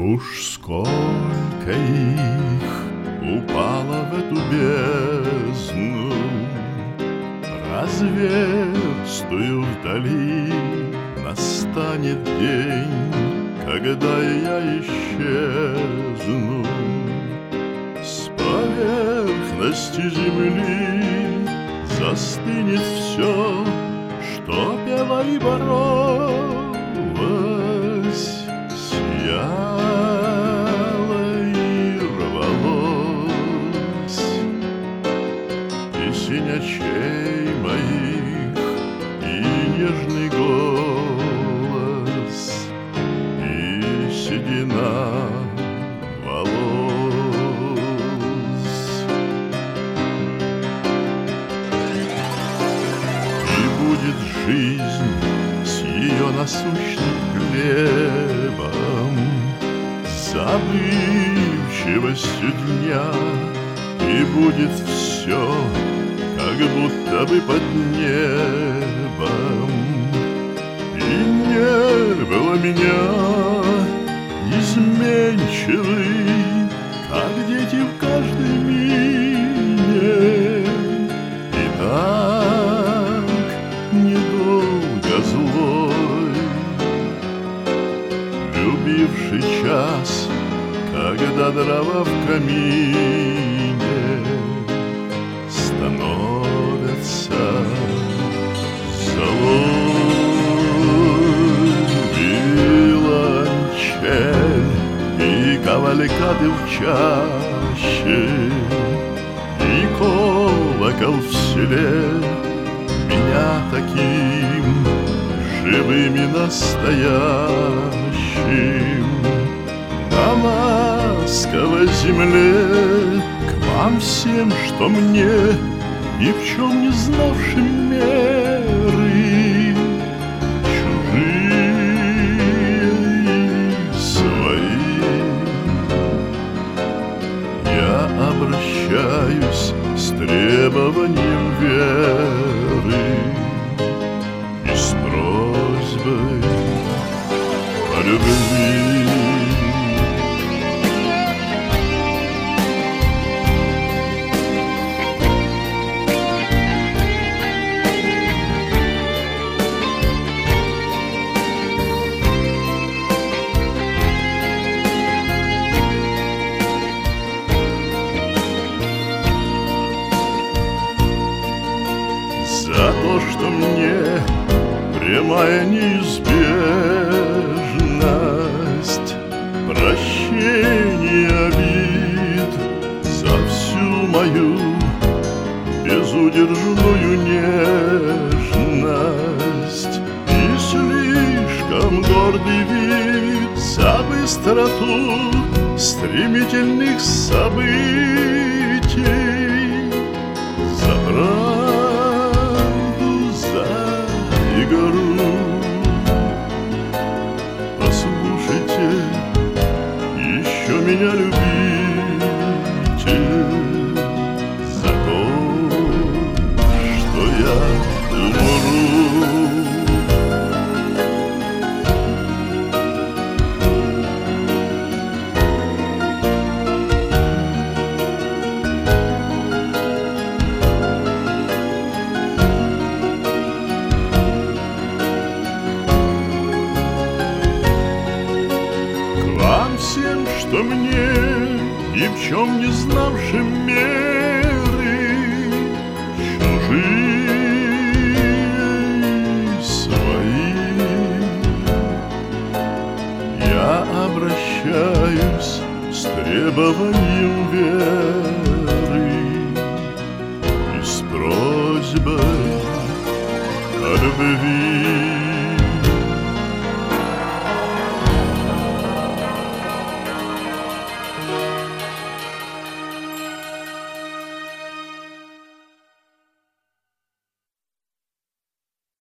Уж сколько их упало в эту бездну, разверстую вдали. Настанет день, когда я исчезну с поверхности земли. Застынет все, что пело и боролось, сияло и рвалось. Песень очей моих и нежный голос, и седина волос. И будет жизнь с ее насущным хлебом, забывчивостью дня, и будет все, как будто бы под небом. И не было меня изменчивый, как дети в каждой мине. И так недолго злой, любивший час, когда дрова в камине становятся золой. Виолончель и кавалькады в чаще, и колокол в селе меня таким живым и настоящим. На ласковой земле к вам всем, что мне, ни в чем не знавшим меры, чужие и свои, я обращаюсь с требованием веры и с просьбой о любви. За то, что мне прямая неизбежность прощения обид, за всю мою безудержную нежность и слишком гордый вид, за быстроту стремительных событий, за правду, за игру. Послушайте, еще меня любите за то, что я умру. Всем, что мне, ни в чем не знавшим меры, чужие свои, я обращаюсь с требованием веры и с просьбой о любви.